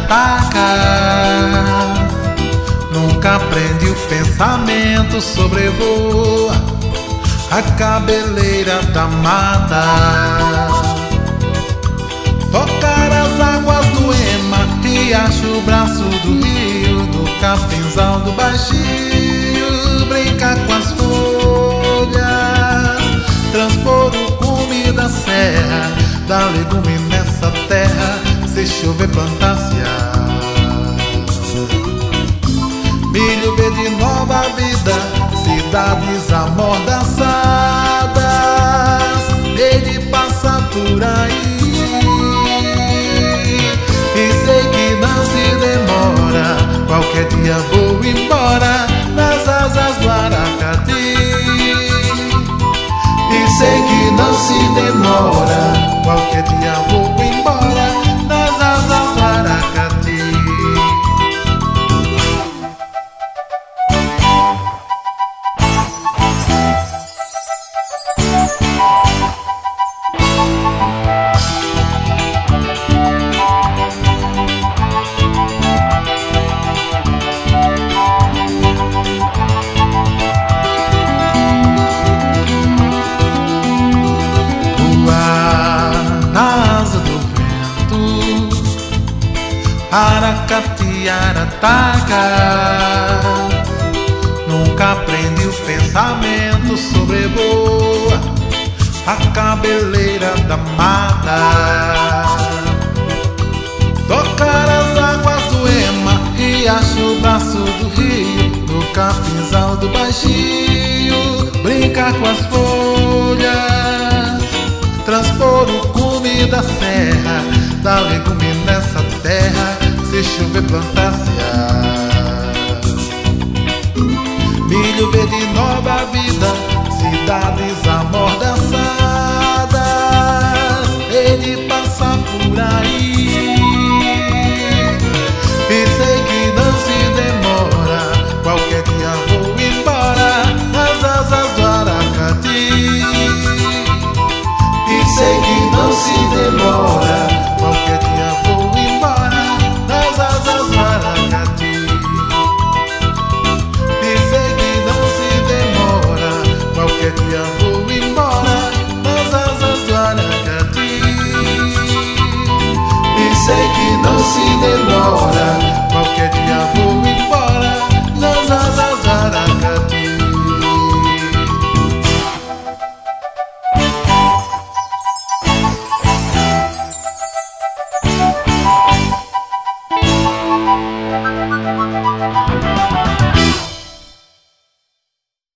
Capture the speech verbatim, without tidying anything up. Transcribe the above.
Arataca. Nunca prende o pensamento, sobrevoa a cabeleira da mata. Tocar as águas do Ema, riacho, braço do rio, do capinzal do baixio, brincar com as folhas, transpor o cume da serra, dar legume nessa terra, se chover plantar-se-á. Milho verde, nova vida, cidades amordaçadas, ele passa por aí. E sei que não se demora, qualquer dia vou embora nas asas do Aracati. E sei que não se demora, qualquer dia vou embora nas asas do Aracati. Aracati, Arataca, nunca prende o pensamento, sobrevoa a cabeleira da mata. Tocar as águas do Ema, riacho, braço do rio, do capinzal do baixio, brincar com as folhas, transpor o cume da serra, dar legume nessa terra, se chover plantar-se-á. Milho verde, nova vida, cidades amordaçadas, ele passa por aí. E sei que não se demora, qualquer dia vou embora nas asas do Aracati. E sei que não se demora, qualquer dia vou embora nas asas do Aracati. E sei que não se demora, qualquer dia vou embora nas asas do Aracati. E sei que não se demora,